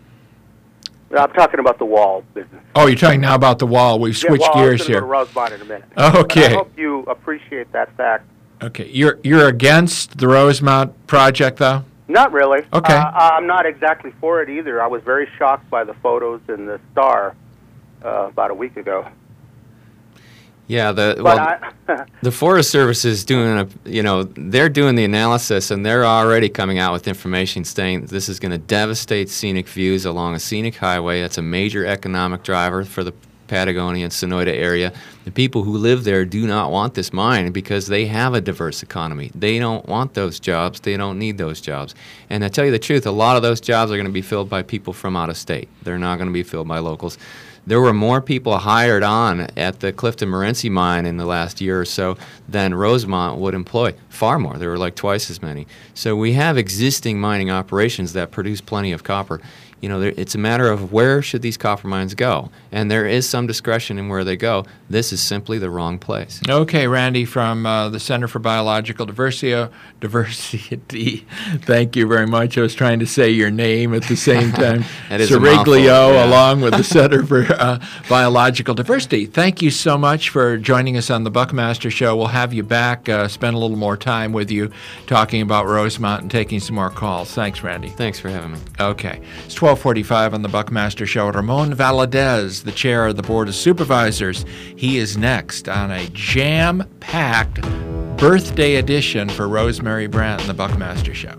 [SPEAKER 11] I'm talking about the wall business.
[SPEAKER 1] Oh, you're talking now about the wall. We've switched
[SPEAKER 11] yeah, well,
[SPEAKER 1] gears
[SPEAKER 11] I was
[SPEAKER 1] here.
[SPEAKER 11] Go to Rosemont in a minute.
[SPEAKER 1] Okay.
[SPEAKER 11] But I hope you appreciate that fact.
[SPEAKER 1] Okay, you're you're against the Rosemont project, though?
[SPEAKER 11] Not really.
[SPEAKER 1] Okay.
[SPEAKER 11] Uh, I'm not exactly for it either. I was very shocked by the photos in the Star uh, about a week ago.
[SPEAKER 9] Yeah, the
[SPEAKER 11] But
[SPEAKER 9] well,
[SPEAKER 11] I,
[SPEAKER 9] the Forest Service is doing a, you know, they're doing the analysis, and they're already coming out with information saying that this is going to devastate scenic views along a scenic highway. That's a major economic driver for the Patagonia and Sonoyta area. The people who live there do not want this mine because they have a diverse economy. They don't want those jobs. They don't need those jobs. And I tell you the truth, a lot of those jobs are going to be filled by people from out of state. They're not going to be filled by locals. There were more people hired on at the Clifton Morenci mine in the last year or so than Rosemont would employ. Far more. There were like twice as many. So we have existing mining operations that produce plenty of copper. You know, there, it's a matter of where should these copper mines go, and there is some discretion in where they go. This is simply the wrong place.
[SPEAKER 1] Okay, Randy from uh, the Center for Biological Diversity, Diversity. Thank you very much. I was trying to say your name at the same time.
[SPEAKER 9] That is a
[SPEAKER 1] Siriglio,
[SPEAKER 9] mouthful, yeah.
[SPEAKER 1] along with the Center for uh, Biological Diversity. Thank you so much for joining us on the Buckmaster Show. We'll have you back, uh, spend a little more time with you talking about Rosemont and taking some more calls. Thanks, Randy.
[SPEAKER 9] Thanks for having me.
[SPEAKER 1] Okay. It's twelve forty-five on the Buckmaster Show. Ramon Valadez, the chair of the Board of Supervisors, he is next on a jam-packed birthday edition for Rosemary Brandt and the Buckmaster Show.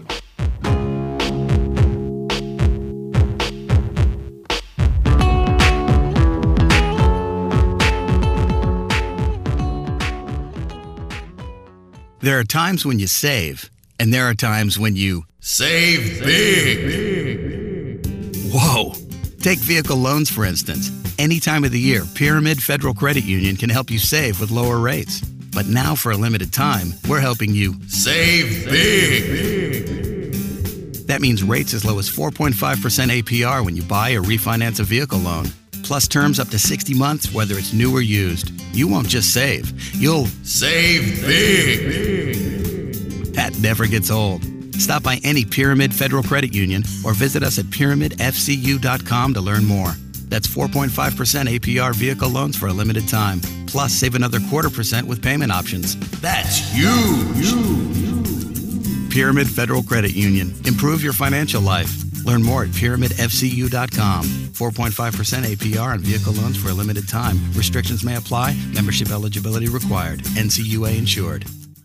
[SPEAKER 12] There are times when you save, and there are times when you save big. Whoa! Take vehicle loans, for instance. Any time of the year, Pyramid Federal Credit Union can help you save with lower rates. But now, for a limited time, we're helping you save big. That means rates as low as four point five percent A P R when you buy or refinance a vehicle loan. Plus terms up to sixty months, whether it's new or used. You won't just save, you'll save big. That never gets old. Stop by any Pyramid Federal Credit Union or visit us at pyramid f c u dot com to learn more. That's four point five percent A P R vehicle loans for a limited time. Plus, save another quarter percent with payment options. That's huge! Pyramid Federal Credit Union. Improve your financial life. Learn more at pyramid f c u dot com. four point five percent A P R on vehicle loans for a limited time. Restrictions may apply. Membership eligibility required. N C U A insured.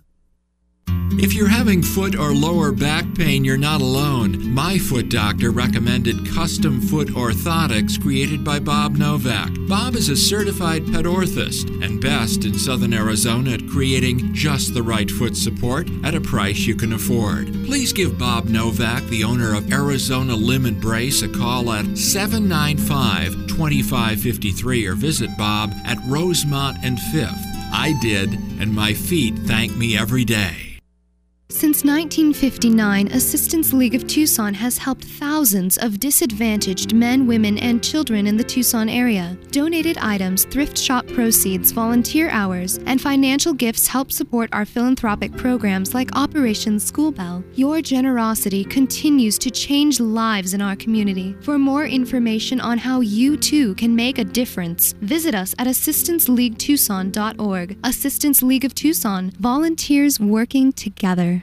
[SPEAKER 1] If you're having foot or lower back pain, you're not alone. My Foot Doctor recommended custom foot orthotics created by Bob Novak. Bob is a certified pet orthist and best in Southern Arizona at creating just the right foot support at a price you can afford. Please give Bob Novak, the owner of Arizona Limb and Brace, a call at seven nine five, two five five three or visit Bob at Rosemont and Fifth. I did, and my feet thank me every day.
[SPEAKER 13] Since nineteen fifty-nine, Assistance League of Tucson has helped thousands of disadvantaged men, women, and children in the Tucson area. Donated items, thrift shop proceeds, volunteer hours, and financial gifts help support our philanthropic programs like Operation School Bell. Your generosity continues to change lives in our community. For more information on how you too can make a difference, visit us at assistance league tucson dot org. Assistance League of Tucson, volunteers working together.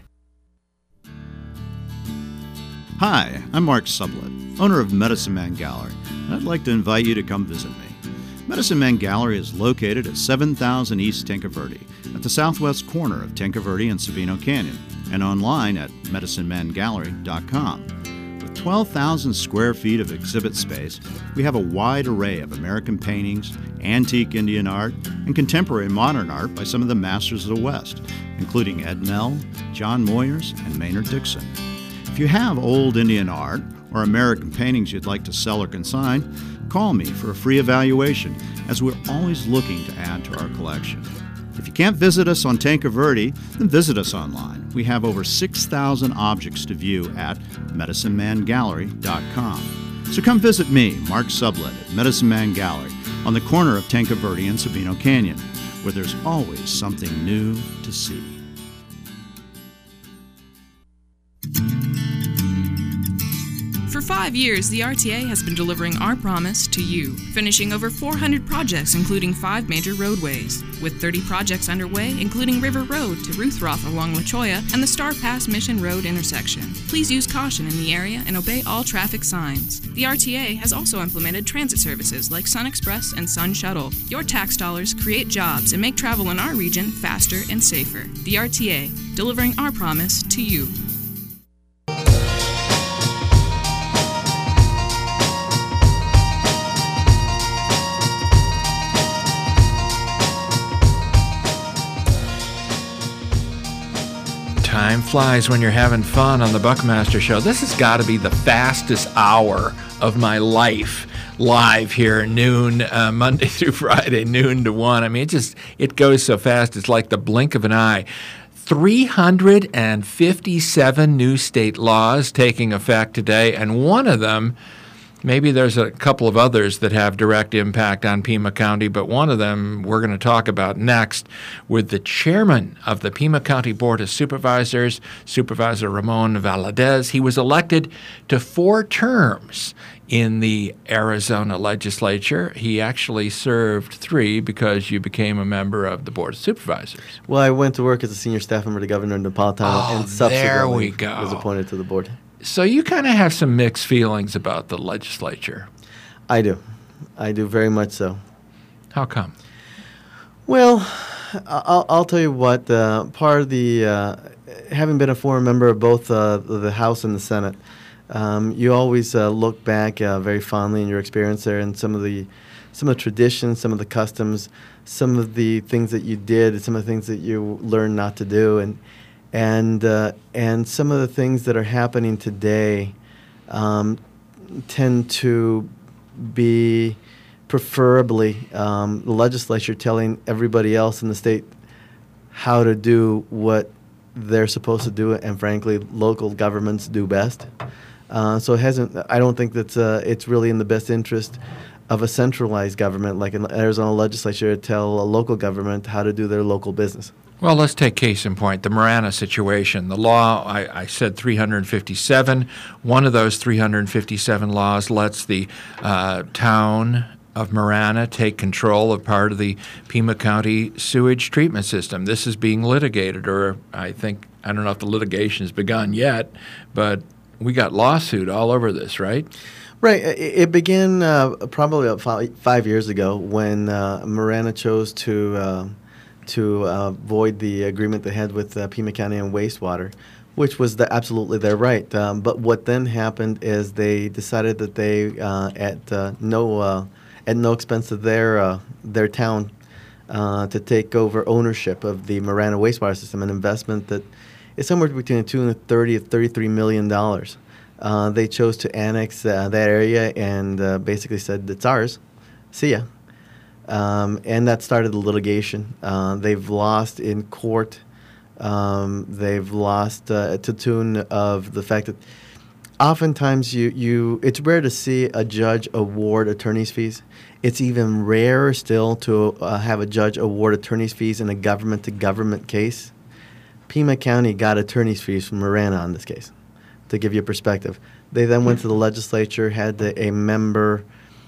[SPEAKER 8] Hi, I'm Mark Sublett, owner of Medicine Man Gallery, and I'd like to invite you to come visit me. Medicine Man Gallery is located at seven thousand East Tinca Verde, at the southwest corner of Tinca Verde and Sabino Canyon, and online at medicine man gallery dot com. With twelve thousand square feet of exhibit space, we have a wide array of American paintings, antique Indian art, and contemporary modern art by some of the masters of the West, including Ed Mell, John Moyers, and Maynard Dixon. If you have old Indian art or American paintings you'd like to sell or consign, call me for a free evaluation, as we're always looking to add to our collection. If you can't visit us on Tinca Verde, then visit us online. We have over six thousand objects to view at medicine man gallery dot com. So come visit me, Mark Sublett, at Medicine Man Gallery on the corner of Tinca Verde and Sabino Canyon, where there's always something new to see.
[SPEAKER 4] For five years, the R T A has been delivering our promise to you, finishing over four hundred projects, including five major roadways. With thirty projects underway, including River Road to Ruthroth along La Cholla and the Star Pass Mission Road intersection. Please use caution in the area and obey all traffic signs. The R T A has also implemented transit services like Sun Express and Sun Shuttle. Your tax dollars create jobs and make travel in our region faster and safer. The R T A, delivering our promise to you.
[SPEAKER 1] Time flies when you're having fun on the Buckmaster Show. This has got to be the fastest hour of my life, live here, noon, uh, Monday through Friday, noon to one. I mean, it just, it goes so fast, it's like the blink of an eye. three hundred fifty-seven new state laws taking effect today, and one of them, maybe there's a couple of others that have direct impact on Pima County, but one of them we're going to talk about next with the chairman of the Pima County Board of Supervisors, Supervisor Ramon Valadez. He was elected to four terms in the Arizona legislature. He actually served three because you became a member of the Board of Supervisors.
[SPEAKER 14] Well, I went to work as a senior staff member to Governor Napolitano
[SPEAKER 1] Oh,
[SPEAKER 14] and subsequently
[SPEAKER 1] there we go.
[SPEAKER 14] was appointed to the board.
[SPEAKER 1] So you kind of have some mixed feelings about the legislature.
[SPEAKER 14] I do. I do very much so.
[SPEAKER 1] How come?
[SPEAKER 14] Well, I'll, I'll tell you what, uh, part of the, uh, having been a former member of both uh, the House and the Senate, um, you always uh, look back uh, very fondly in your experience there and some of the some of the traditions, some of the customs, some of the things that you did, some of the things that you learned not to do, and and uh, and some of the things that are happening today um, tend to be preferably um, the legislature telling everybody else in the state how to do what they're supposed to do, and frankly, local governments do best. Uh, so it hasn't. I don't think that uh, it's really in the best interest of a centralized government like an Arizona legislature to tell a local government how to do their local business.
[SPEAKER 1] Well, let's take case in point, the Marana situation. The law, I, I said three hundred fifty-seven. One of those three hundred fifty-seven laws lets the uh, town of Marana take control of part of the Pima County sewage treatment system. This is being litigated, or I think, I don't know if the litigation has begun yet, but we got lawsuit all over this, right?
[SPEAKER 14] Right. It, it began uh, probably about five, five years ago when uh, Marana chose to uh, to uh, void the agreement they had with uh, Pima County on wastewater, which was the, absolutely their right. Um, but what then happened is they decided that they, uh, at uh, no uh, at no expense of their uh, their town, uh, to take over ownership of the Marana wastewater system, an investment that is somewhere between two and thirty to thirty-three million dollars. Uh, they chose to annex uh, that area and uh, basically said, it's ours. See ya. Um, and that started the litigation. Uh, they've lost in court. Um, they've lost uh, to the tune of the fact that oftentimes you, you it's rare to see a judge award attorney's fees. It's even rarer still to uh, have a judge award attorney's fees in a government-to-government case. Pima County got attorney's fees from Marana on this case, to give you a perspective. They then went to the legislature, had the, a member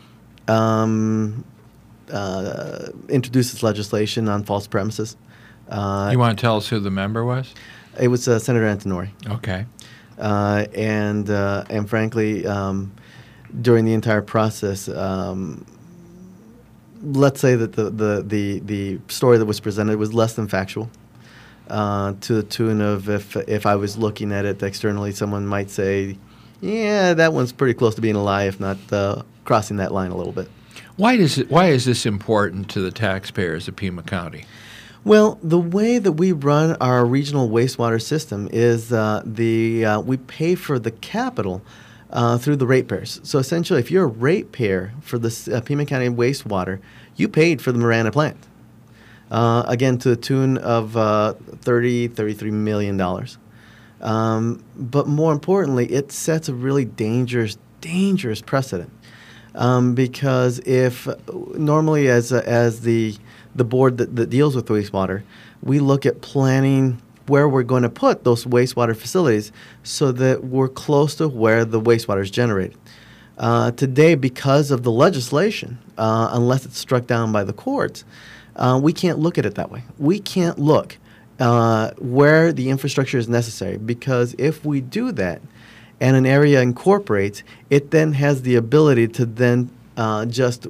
[SPEAKER 14] um, uh, introduce this legislation on false premises. Uh,
[SPEAKER 1] you want to tell us who the member was?
[SPEAKER 14] It was uh, Senator Antinori.
[SPEAKER 1] Okay.
[SPEAKER 14] Uh, and uh, and frankly, um, during the entire process, um, let's say that the, the, the, the story that was presented was less than factual. Uh, to the tune of if if I was looking at it externally, someone might say, yeah, that one's pretty close to being a lie, if not uh, crossing that line a little bit.
[SPEAKER 1] Why does it, why is this important to the taxpayers of Pima County?
[SPEAKER 14] Well, the way that we run our regional wastewater system is uh, the uh, we pay for the capital uh, through the ratepayers. So essentially, if you're a ratepayer for the uh, Pima County wastewater, you paid for the Marana plant. Uh, again, to the tune of uh, thirty, thirty-three million dollars. Um, but more importantly, it sets a really dangerous, dangerous precedent. Um, because if normally as uh, as the the board that, that deals with wastewater, we look at planning where we're going to put those wastewater facilities so that we're close to where the wastewater is generated. Uh, today, because of the legislation, uh, unless it's struck down by the courts, uh, we can't look at it that way. We can't look uh, where the infrastructure is necessary, because if we do that and an area incorporates, it then has the ability to then uh, just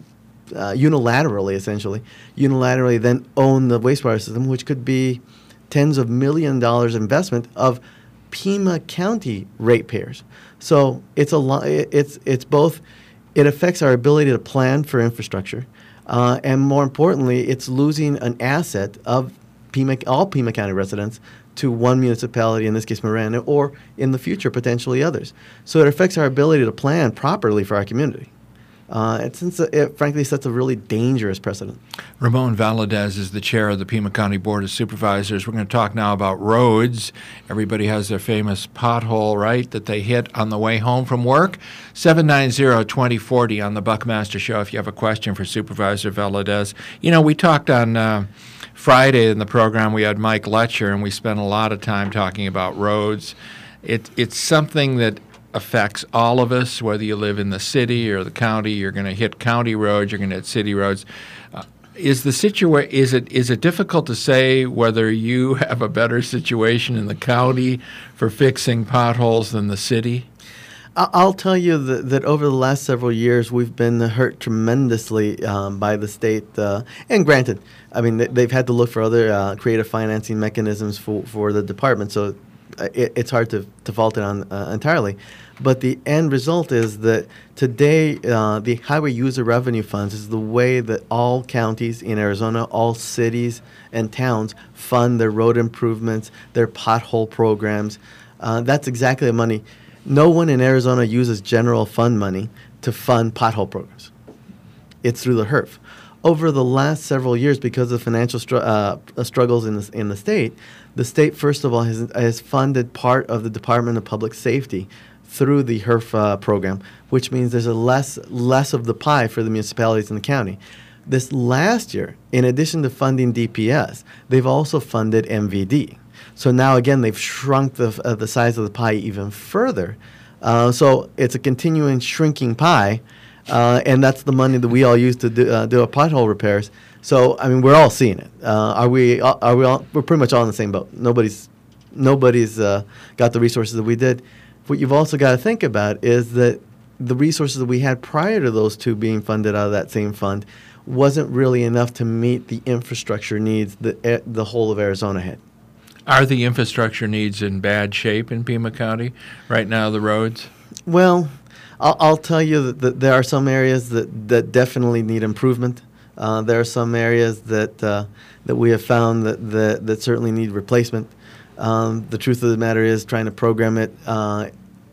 [SPEAKER 14] uh, unilaterally, essentially, unilaterally then own the wastewater system, which could be tens of million dollars investment of Pima County ratepayers. So it's a lo- it's it's both. It affects our ability to plan for infrastructure, uh, and more importantly, it's losing an asset of Pima, all Pima County residents to one municipality, in this case Marana, or in the future potentially others. So it affects our ability to plan properly for our community. Uh, it, since it frankly sets a really dangerous precedent.
[SPEAKER 1] Ramon Valadez is the chair of the Pima County Board of Supervisors. We're going to talk now about roads. Everybody has their famous pothole, right, that they hit on the way home from work. seven nine zero, two zero four zero on the Buckmaster Show if you have a question for Supervisor Valadez. You know, we talked on uh, Friday in the program, we had Mike Letcher, and we spent a lot of time talking about roads. It, it's something that affects all of us, whether you live in the city or the county. You're going to hit county roads, you're going to hit city roads. Uh, is the situa- is it is it difficult to say whether you have a better situation in the county for fixing potholes than the city?
[SPEAKER 14] I'll tell you that, that over the last several years, we've been hurt tremendously um, by the state. Uh, and granted, I mean, they've had to look for other uh, creative financing mechanisms for, for the department, so it, it's hard to, to fault it on uh, entirely. But the end result is that today, uh, the Highway User Revenue Funds is the way that all counties in Arizona, all cities and towns fund their road improvements, their pothole programs. Uh, that's exactly the money. No one in Arizona uses general fund money to fund pothole programs. It's through the H R F. Over the last several years, because of financial str- uh, struggles in the, in the state, the state, first of all, has, has funded part of the Department of Public Safety through the H R F uh, program, which means there's a less, less of the pie for the municipalities in the county. This last year, in addition to funding D P S, they've also funded M V D. So now, again, they've shrunk the, uh, the size of the pie even further. Uh, so it's a continuing shrinking pie, uh, and that's the money that we all use to do, uh, do our pothole repairs. So, I mean, we're all seeing it. Uh, are we? Are we all? We're pretty much all in the same boat. Nobody's, nobody's uh, got the resources that we did. What you've also got to think about is that the resources that we had prior to those two being funded out of that same fund wasn't really enough to meet the infrastructure needs that uh, the whole of Arizona had.
[SPEAKER 1] Are the infrastructure needs in bad shape in Pima County right now, the roads?
[SPEAKER 14] Well, I'll, I'll tell you that, that there are some areas that, that definitely need improvement. Uh, there are some areas that uh, that we have found that, that, that certainly need replacement. Um, the truth of the matter is trying to program it uh,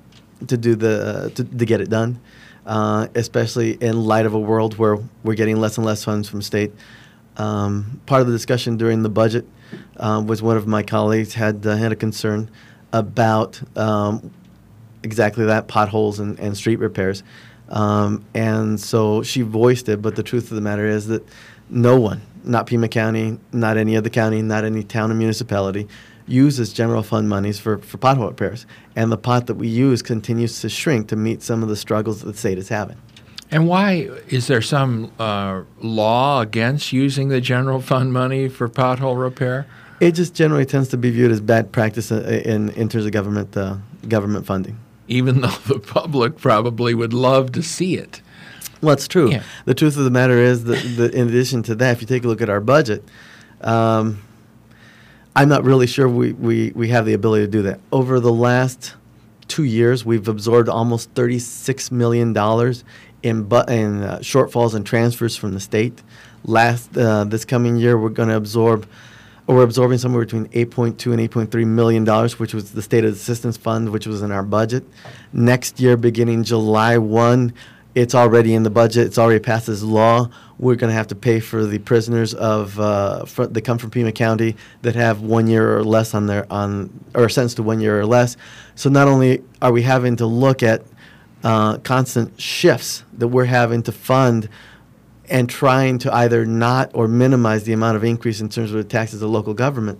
[SPEAKER 14] to do the uh, to, to get it done, uh, especially in light of a world where we're getting less and less funds from state. Um, part of the discussion during the budget uh, was one of my colleagues had uh, had a concern about um, exactly that, potholes and, and street repairs. Um, and so she voiced it, but the truth of the matter is that no one, not Pima County, not any other county, not any town or municipality, uses general fund monies for, for pothole repairs. And the pot that we use continues to shrink to meet some of the struggles that the state is having.
[SPEAKER 1] And why is there some uh, law against using the general fund money for pothole repair?
[SPEAKER 14] It just generally tends to be viewed as bad practice in, in terms of government uh, government funding.
[SPEAKER 1] Even though the public probably would love to see it.
[SPEAKER 14] Well, it's true.
[SPEAKER 1] Yeah.
[SPEAKER 14] The truth of the matter is that, that in addition to that, if you take a look at our budget, um, I'm not really sure we, we, we have the ability to do that. Over the last two years, we've absorbed almost thirty-six million dollars in, bu- in uh, shortfalls and transfers from the state. Last uh, this coming year, we're going to absorb, or we're absorbing somewhere between eight point two and eight point three million dollars, which was the State Assistance Fund, which was in our budget. Next year, beginning July first, it's already in the budget. It's already passed as law. We're going to have to pay for the prisoners of uh, fr- that come from Pima County that have one year or less on their on or sentenced to one year or less. So not only are we having to look at uh, constant shifts that we're having to fund and trying to either not or minimize the amount of increase in terms of the taxes of local government,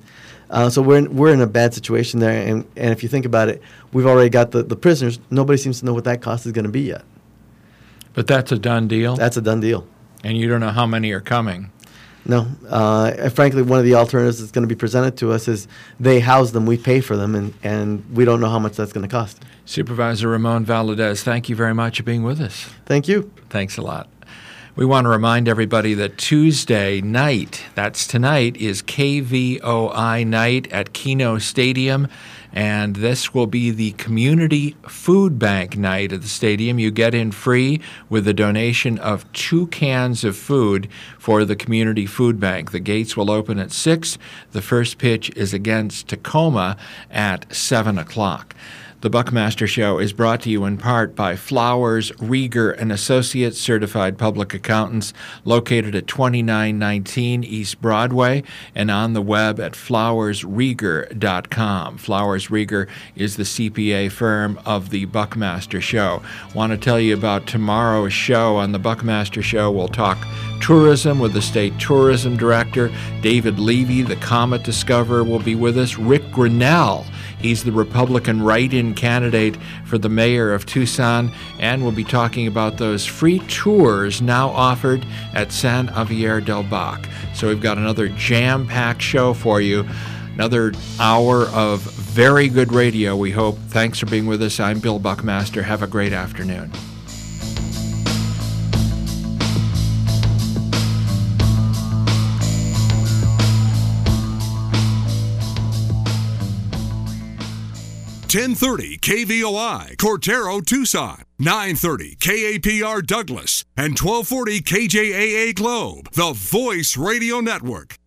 [SPEAKER 14] Uh, so we're in, we're in a bad situation there, and, and if you think about it, we've already got the, the prisoners. Nobody seems to know what that cost is going to be yet.
[SPEAKER 1] But that's a done deal?
[SPEAKER 14] That's a done deal.
[SPEAKER 1] And you don't know how many are coming?
[SPEAKER 14] No. Uh, frankly, one of the alternatives that's going to be presented to us is they house them, we pay for them, and, and we don't know how much that's going to cost.
[SPEAKER 1] Supervisor Ramon Valadez, thank you very much for being with us.
[SPEAKER 14] Thank you.
[SPEAKER 1] Thanks a lot. We want to remind everybody that Tuesday night, that's tonight, is K V O I night at Keno Stadium, and this will be the Community Food Bank night at the stadium. You get in free with a donation of two cans of food for the Community Food Bank. The gates will open at six. The first pitch is against Tacoma at seven o'clock. The Buckmaster Show is brought to you in part by Flowers, Rieger and Associates, certified public accountants, located at twenty-nine nineteen East Broadway and on the web at flowers rieger dot com. Flowers Rieger is the C P A firm of the Buckmaster Show. Want to tell you about tomorrow's show on the Buckmaster Show. We'll talk tourism with the state tourism director. David Levy, the comet discoverer, will be with us. Rick Grinnell, he's the Republican write-in candidate for the mayor of Tucson, and we'll be talking about those free tours now offered at San Javier del Bac. So we've got another jam-packed show for you. Another hour of very good radio, we hope. Thanks for being with us. I'm Bill Buckmaster. Have a great afternoon.
[SPEAKER 15] ten thirty K V O I, Cortero, Tucson. nine thirty K A P R Douglas. And twelve forty K J A A Globe, the Voice Radio Network.